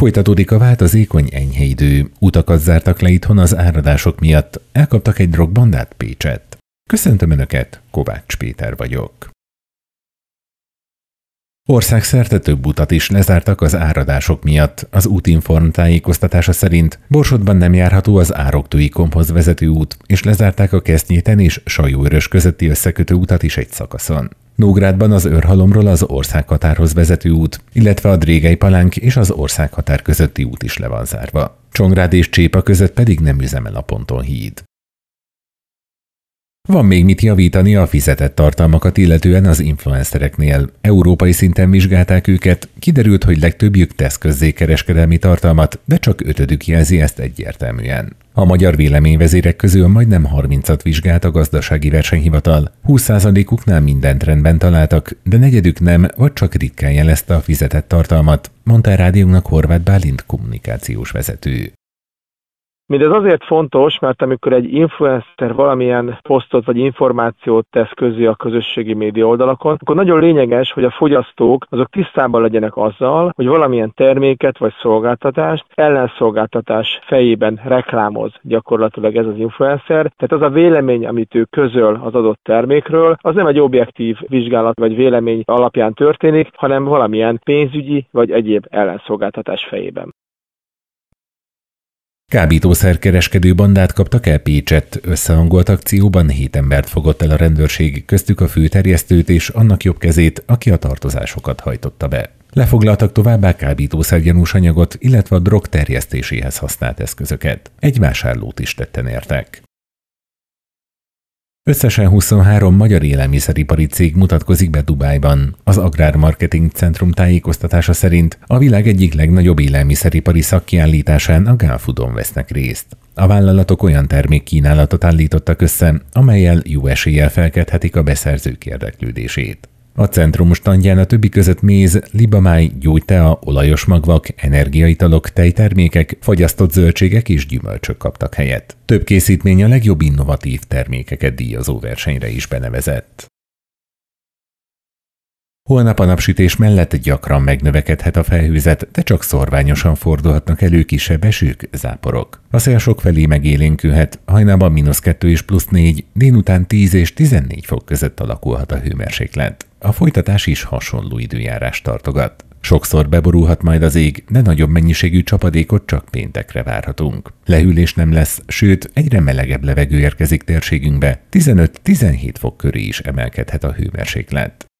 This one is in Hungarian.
Folytatódik a változékony enyhe idő, utakat zártak le itthon az áradások miatt, elkaptak egy drogbandát Pécsett. Köszöntöm Önöket, Kovács Péter vagyok. Országszerte több utat is lezártak az áradások miatt. Az Útinform tájékoztatása szerint Borsodban nem járható az Ároktói-Komphoz vezető út, és lezárták a Kesztnyéten és Sajóörös közötti összekötő utat is egy szakaszon. Nógrádban az Őrhalomról az országhatárhoz vezető út, illetve a Drégely-Palánk és az országhatár közötti út is le van zárva. Csongrád és Csépa között pedig nem üzemel a pontonhíd. Van még mit javítani a fizetett tartalmakat illetően az influencereknél. Európai szinten vizsgálták őket, kiderült, hogy legtöbbjük tesz közzé kereskedelmi tartalmat, de csak 5-ük jelzi ezt egyértelműen. A magyar véleményvezérek közül majdnem 30-at vizsgált a gazdasági versenyhivatal, 20%-uknál mindent rendben találtak, de negyedük nem, vagy csak ritkán jelezte a fizetett tartalmat, mondta a rádiónak Horváth Bálint kommunikációs vezető. Mindez azért fontos, mert amikor egy influencer valamilyen posztot vagy információt tesz közzé a közösségi média oldalakon, akkor nagyon lényeges, hogy a fogyasztók azok tisztában legyenek azzal, hogy valamilyen terméket vagy szolgáltatást ellenszolgáltatás fejében reklámoz gyakorlatilag ez az influencer. Tehát az a vélemény, amit ő közöl az adott termékről, az nem egy objektív vizsgálat vagy vélemény alapján történik, hanem valamilyen pénzügyi vagy egyéb ellenszolgáltatás fejében. Kábítószerkereskedő bandát kaptak el Pécsett. Összehangolt akcióban 7 embert fogott el a rendőrség, köztük a főterjesztőt és annak jobb kezét, aki a tartozásokat hajtotta be. Lefoglaltak továbbá kábítószergyanús anyagot, illetve a drog terjesztéséhez használt eszközöket. Egy vásárlót is tetten értek. Összesen 23 magyar élelmiszeripari cég mutatkozik be Dubájban. Az Agrármarketing Centrum tájékoztatása szerint a világ egyik legnagyobb élelmiszeripari szakkiállításán, a Gulfoodon vesznek részt. A vállalatok olyan termékkínálatot állítottak össze, amellyel jó eséllyel felkelthetik a beszerzők érdeklődését. A centrum standján a többi között méz, libamáj, gyógytea, olajos magvak, energiaitalok, tejtermékek, fagyasztott zöldségek és gyümölcsök kaptak helyet. Több készítmény a legjobb innovatív termékeket díjazó versenyre is benevezett. Holnap a napsütés mellett gyakran megnövekedhet a felhőzet, de csak szorványosan fordulhatnak elő kisebb esők, záporok. A szél sokfelé megélénkülhet, hajnalban -2 és +4, délután 10 és 14 fok között alakulhat a hőmérséklet. A folytatás is hasonló időjárást tartogat. Sokszor beborulhat majd az ég, de nagyobb mennyiségű csapadékot csak péntekre várhatunk. Lehűlés nem lesz, sőt, egyre melegebb levegő érkezik térségünkbe, 15-17 fok köré is emelkedhet a hőmérséklet.